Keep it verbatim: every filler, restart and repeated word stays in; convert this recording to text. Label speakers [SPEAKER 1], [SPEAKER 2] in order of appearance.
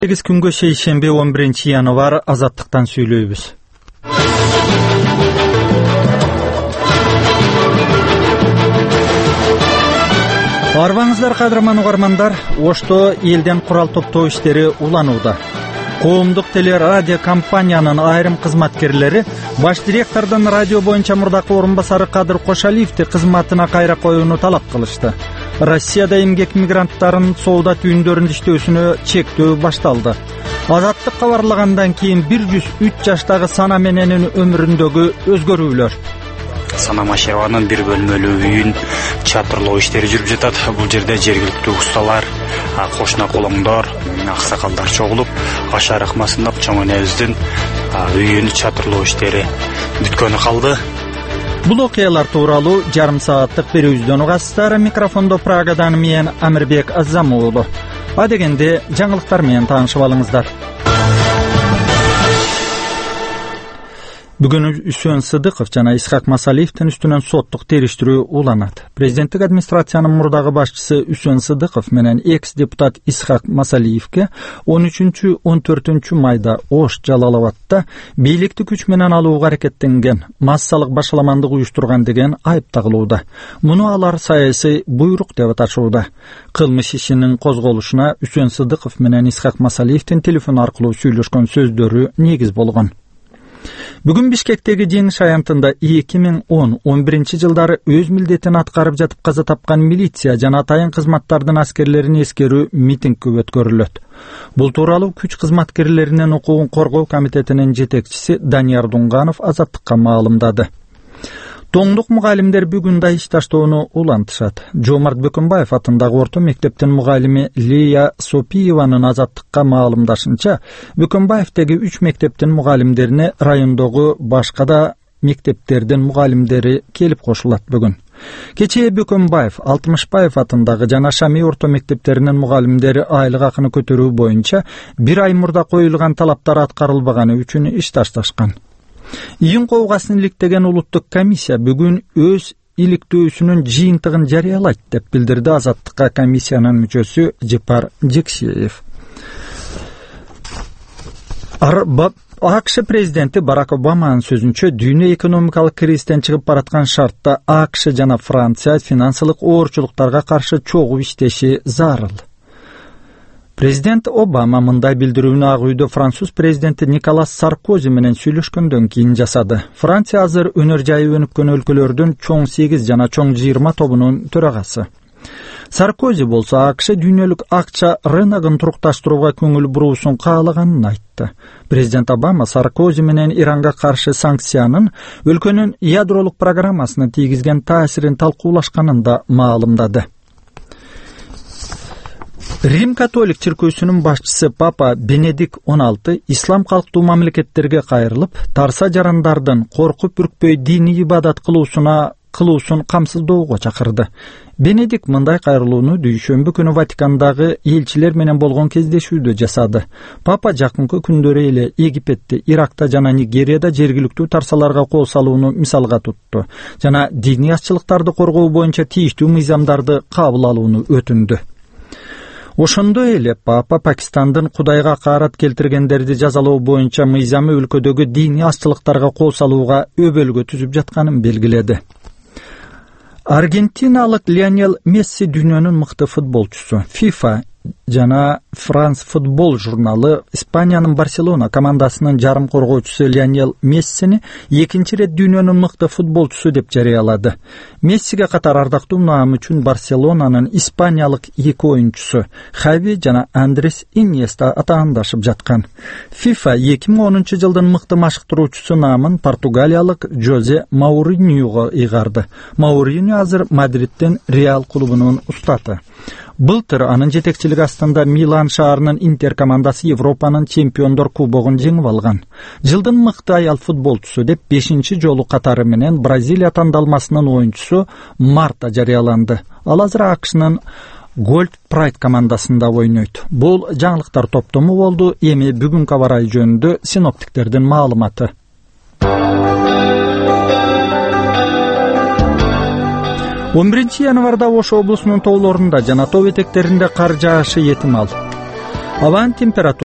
[SPEAKER 1] сегиз күнгө шейшемби он биринчи январь азаттыктан сүйлөйбүз. Арбаңыздар кадырман угармандар, Ошто элден курал топтоо иштери уланууда. Коомдук телерадио компаниянын айрым кызматкерлери баш директордун радио боюнча мурдакы орун басары Кадыр Кошалиевди кызматына кайра коюуну талап кылышты. Россияда эмгек мигранттарын соода түйүндөрүндө иштөөсүнө чектөө башталды. Азаттык кабарлагандан кийин бир жүз үч жаштагы Сана мененин өмүрүндөгү өзгөрүүлөр.
[SPEAKER 2] Сана Машерованын бир бөлмөлүү үйүн чатырлоо иштери жүрүп жатат. Бул жерде жергиликтүү усталар, кошуна колоңдор, аксакалдар чогулуп, ашар акмасындап чоң энебиздин үйүн чатырлоо иштери бүткөнү калды.
[SPEAKER 1] Бул окуялар тууралуу жарым сааттык берүүбүздөн угасыздар. Микрофондо Прагадан мен Амирбек Азам уулу. Адегенде жаңылыктар менен таанышып алыңыздар. Бүгүн Үсөн Сыдыков жана Исхак Масалиевдин үстүнөн соттук териштирүү уланат. Президенттик администрациянын мурдагы башчысы Үсөн Сыдыков менен экс-депутат Исхак Масалиевге он үчүнчү он төртүнчү майда Ош Жалалабадта бийликти күч менен алууга аракеттенген, массалык башаламандык уюштурган деген айып тагылууда. Муну алар саясий буйрук деп аташууда. Кылмыш ишинин козголушуна Үсөн Сыдыков менен Исхак Масалиевдин телефон аркылуу сүйлөшкөн сөздөрү негиз болгон. Бүгүн Бишкектеги жеңиш аянтында эки миң он он биринчи жылдары өз милдетин аткарып жатып каза тапкан милиция жана атайын кызматтардын аскерлерин эскерүү митинг өткөрүлөт. Бул тууралуу күч кызматкерлеринин укугун коргоо комитетинин жетекчиси Данияр Дунганов Азаттыкка маалымдады. Тоңдук мугалимдер бүгүн да иш таштоону улантышат. Жомарт Бөкөнбаев атындагы орто мектептин мугалими Лия Сопиеванын Азаттыкка маалымдашынча, Бөкөнбаевдеги үч мектептин мугалимдерине райондогу башка да мектептердин мугалимдери келип кошулат бүгүн. Кечээ Бөкөнбаев, Алтымышбаев атындагы жана Шами орто мектептеринин мугалимдери айлык акыны көтөрүү боюнча бир ай мурда коюлган талаптар аткарылбаганы үчүн иш ташташкан. Июнь коогасын иликтеген улуттук комиссия бүгүн өз иликтөөсүнүн жыйынтыгын жарыялайт деп билдирди Азаттыкка комиссиянын мүчөсү Жепар Жексиев. АКШ президенти Барак Обаманын сөзүнчө, дүйнө экономикалык кризистен чыгып бараткан шартта АКШ жана Франция финансылык оорчулуктарга каршы чогуу иштеши зарыл. Президент Обама мындай билдирүүнү Ак үйдө француз президенти Николас Саркози менен сүйлөшкөндөн кийин жасады. Франция азыр өнөр жайы өнүккөн өлкөлөрдүн чоң сегиз жана чоң жыйырма тобунун төрагасы. Саркози болсо АКШ дүйнөлүк акча рыногун турукташтырууга көңүл буруусун каалаганын айтты. Президент Обама Саркози менен Иранга каршы санкциянын өлкөнүн ядролук программасына тийгизген таасирин талкуулашканын да маалымдады. Рим католик чиркөөсүнүн башчысы Папа Бенедикт он алты ислам калктуу мамлекеттерге кайрылып, тарса жарандардын коркуп үркпөй диний ибадат кылуусуна кылуусун камсыздоого чакырды. Бенедикт мындай кайрылууну дүйшөмбү күнү Ватикандагы элчилер менен болгон кездешүүдө жасады. Папа жакынкы күндөрү эле Египетте, Иракта жана Нигерияда жергиликтүү тарсаларга кол салууну мисалга тутту жана диний аччылыктарды коргоо боюнча тийиштүү мыйзамдарды кабыл алууну өтүндү. Ошондой эле Папа Пакистандын Кудайга каарат келтиргендерди жазалоо боюнча мыйзамы өлкөдөгү диний аччылыктарга кол салууга өбөлгө түзүп жатканын белгиледи. Аргентиналык Лионел Месси дүйнөнүн мыкты футболчусу. FIFA жана Франс футбол журналы Испаниянын Барселона командасынын жарым коргоочусу Лионел Мессини экинчи рет дүйнөнүн мыкты футболчусу деп жарыялады. Мессиге катар ардактуу наам үчүн Барселонанын испаниялык эки оюнчусу Хави жана Андрес Иньеста атаандашып жаткан. FIFA эки миң онунчу жылдын мыкты машыктыруучусу наамын португалиялык Жозе Мауриньюго ыйгарды. Мауриньо азыр Мадридтин Реал клубунун устаты. Былтыр анын жетекчилик астында Милан шаарынын Интер командасы Европанын чемпиондор кубогун жеңип алган. Жылдын мыкты аял футболчусу деп бешинчи жолу катары менен Бразилия тандалмасынын оюнчусу Марта жарыяланды. Ал азыр АКШнын Gold Pride командасында ойнойт. Бул жаңылыктар топтому болду. Эми бүгүнкү аба ырайы жөнүндө синоптиктердин маалыматы. он биринчи январда Ош облусунун тоолорунда жана тоо этектеринде кар жаашы этимал. Абанын температурасы